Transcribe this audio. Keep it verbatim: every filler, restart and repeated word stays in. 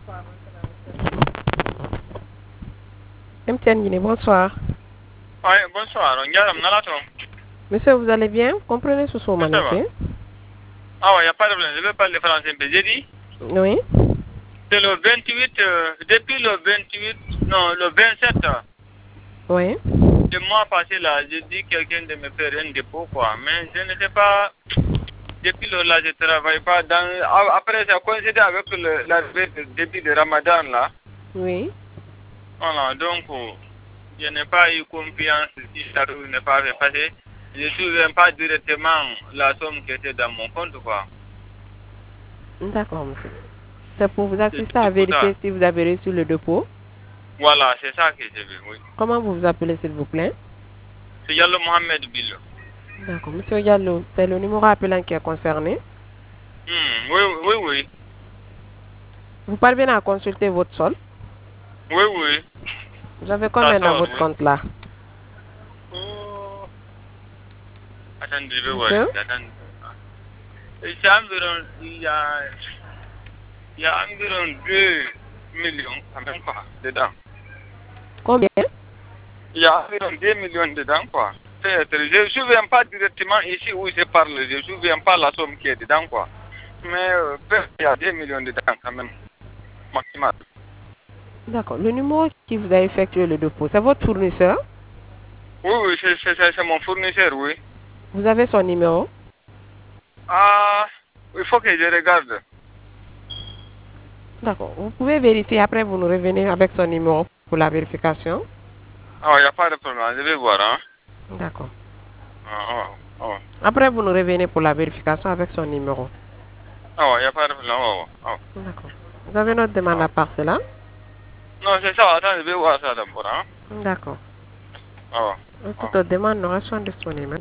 M T N Guinée, bonsoir. Oui, bonsoir. Monsieur, vous allez bien? Comprenez ce son manifeste? Ah oui, il n'y a pas de problème. Je vais parler français. J'ai dit, Oui. c'est le vingt-huit, euh, depuis le vingt-huit, non, le vingt-sept Oui. du mois passé, là, j'ai dit quelqu'un de me faire un dépôt, quoi. Mais je ne sais pas, depuis le là, je ne travaille pas. Dans, après, ça coïncide avec le, l'arrivée du début de Ramadan, là. Oui. Voilà, donc, je n'ai pas eu confiance si ça n'est pas fait passer. Je ne souviens pas directement la somme qui était dans mon compte, quoi. D'accord, monsieur. C'est pour vous assister C'est à pour ça. vérifier si vous avez reçu le dépôt. Voilà, c'est ça que je veux, oui. Comment vous vous appelez, s'il vous plaît? C'est Yallo Mohamed Billo. D'accord, monsieur Yallo, c'est le numéro appelant qui est concerné. Hmm, oui, oui, oui. Vous parvenez à consulter votre solde? Oui, oui. Vous avez Ça combien dans sort, votre oui. compte là? Oh. Attendez, je vais voir. Monsieur? Attendez. C'est environ, il y a, il y a environ deux millions, quand même, quoi, dedans. Combien? Il y a environ deux millions dedans, quoi. Peut-être. Je ne me souviens pas directement ici où je parle. Je ne me souviens pas la somme qui est dedans, quoi. Mais euh, peut-être il y a deux millions dedans, quand même. Maximal. D'accord. Le numéro qui vous a effectué le dépôt, c'est votre fournisseur? Oui, oui, c'est, c'est, c'est mon fournisseur, oui. Vous avez son numéro? Ah, il faut que je regarde. D'accord. Vous pouvez vérifier, après vous nous revenez avec son numéro pour la vérification. Ah, il n'y a pas de problème, je vais voir, hein. D'accord. Ah, ah, ah. Après vous nous revenez pour la vérification avec son numéro. Ah, il n'y a pas de problème, ah, ah. D'accord. Vous avez notre demande Ah. à part cela? Non, c'est ça, attends, je vais voir ça d'abord, hein. D'accord. Ah, ah. Toute demande nous reste disponible.